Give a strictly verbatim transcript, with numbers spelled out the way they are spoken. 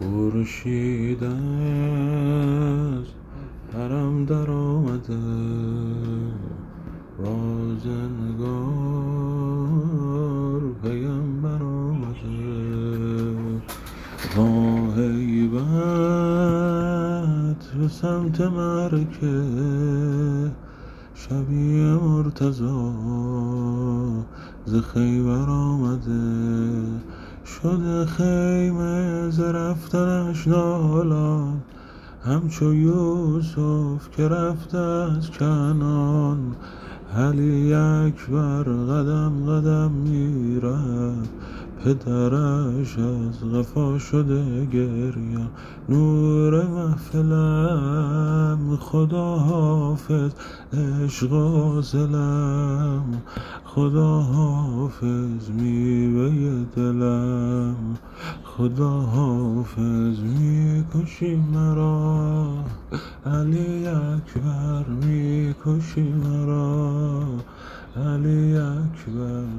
خورشید از حرم در آمده، رازنگار پیمبر آمده، با هیبت به سمت مرکه شبیه مرتضی ز خیبر آمده. شده خیمه ز رفتنش نالان، همچو یوسف که رفته از کنعان. علی اکبر قدم قدم میرفت، پدرش از قفا شده گریان. نور محفلم خدا حافظ، عشق واصلم خدا حافظ، میوه دلم خدا حافظ. میکشی مرا علی اکبر، میکشی مرا علی اکبر،